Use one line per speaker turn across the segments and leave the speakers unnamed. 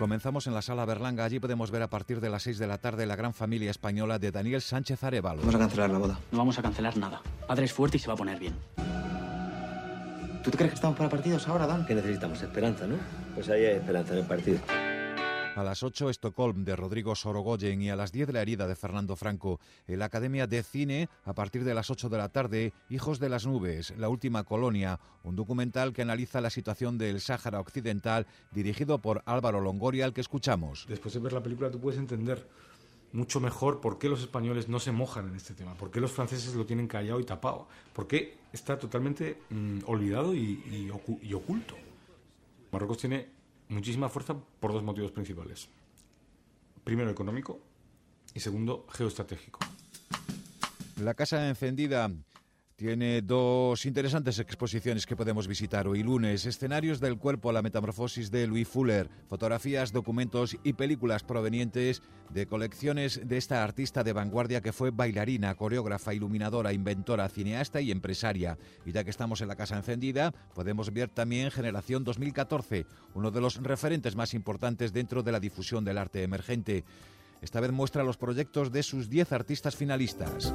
Comenzamos en la Sala Berlanga. Allí podemos ver a partir de las 6 de la tarde La gran familia española de Daniel Sánchez Arévalo.
Vamos a cancelar la boda.
No vamos a cancelar nada. Padre es fuerte y se va a poner bien.
¿Tú te crees que estamos para partidos ahora, Dan?
Que necesitamos esperanza, ¿no? Pues ahí hay esperanza en el partido.
A las 8, Estocolm, de Rodrigo Sorogoyen, y a las 10, La herida, de Fernando Franco. En la Academia de Cine, a partir de las 8 de la tarde, Hijos de las nubes, la última colonia, un documental que analiza la situación del Sáhara Occidental, dirigido por Álvaro Longoria, al que escuchamos.
Después de ver la película tú puedes entender mucho mejor por qué los españoles no se mojan en este tema, por qué los franceses lo tienen callado y tapado, por qué está totalmente olvidado y oculto. Marruecos tiene muchísima fuerza por dos motivos principales. Primero, económico, y segundo, geoestratégico.
La Casa Encendida tiene dos interesantes exposiciones que podemos visitar hoy lunes. Escenarios del cuerpo, la metamorfosis de Louis Fuller, fotografías, documentos y películas provenientes de colecciones de esta artista de vanguardia que fue bailarina, coreógrafa, iluminadora, inventora, cineasta y empresaria. Y ya que estamos en la Casa Encendida, podemos ver también Generación 2014, uno de los referentes más importantes dentro de la difusión del arte emergente. Esta vez muestra los proyectos de sus 10 artistas finalistas.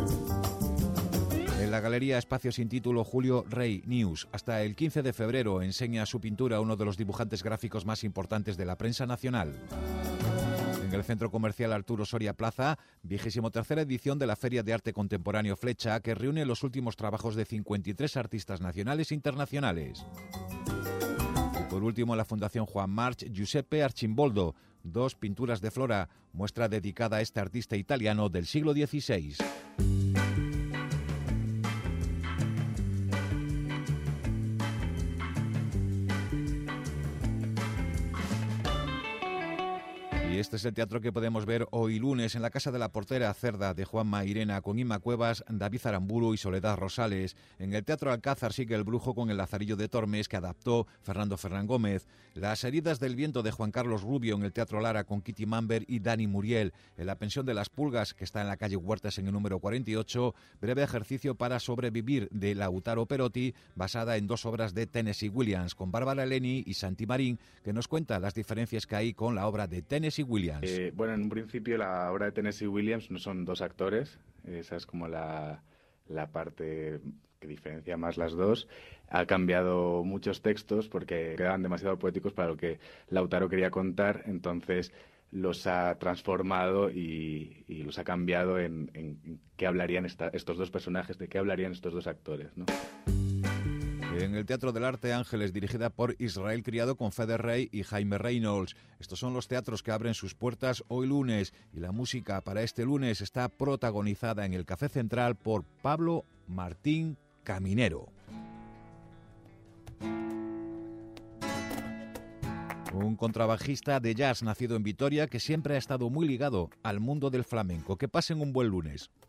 En la Galería Espacio sin título Julio Rey News, hasta el 15 de febrero enseña su pintura a uno de los dibujantes gráficos más importantes de la prensa nacional. En el Centro Comercial Arturo Soria Plaza, 23ª edición de la Feria de Arte Contemporáneo Flecha, que reúne los últimos trabajos de 53 artistas nacionales e internacionales. Y por último, la Fundación Juan March Giuseppe Arcimboldo, 2 pinturas de flora, muestra dedicada a este artista italiano del siglo XVI. Y este es el teatro que podemos ver hoy lunes en la Casa de la Portera Cerda, de Juanma Irena, con Inma Cuevas, David Aramburu y Soledad Rosales. En el Teatro Alcázar sigue El brujo con El Lazarillo de Tormes, que adaptó Fernando Ferrán Gómez. Las heridas del viento, de Juan Carlos Rubio, en el Teatro Lara, con Kitty Mamber y Dani Muriel. En La pensión de las pulgas, que está en la calle Huertas en el número 48, breve ejercicio para sobrevivir, de Lautaro Perotti, basada en 2 obras de Tennessee Williams, con Bárbara Eleni y Santi Marín, que nos cuenta las diferencias que hay con la obra de Tennessee Williams.
Bueno, en un principio la obra de Tennessee Williams no son 2 actores, esa es como la parte que diferencia más las dos. Ha cambiado muchos textos porque quedaban demasiado poéticos para lo que Lautaro quería contar, entonces los ha transformado y los ha cambiado en qué hablarían estos 2 personajes, de qué hablarían estos 2 actores, ¿no?
En el Teatro del Arte Ángeles, dirigida por Israel Criado, con Fede Rey y Jaime Reynolds. Estos son los teatros que abren sus puertas hoy lunes, y la música para este lunes está protagonizada en el Café Central por Pablo Martín Caminero. Un contrabajista de jazz nacido en Vitoria que siempre ha estado muy ligado al mundo del flamenco. Que pasen un buen lunes.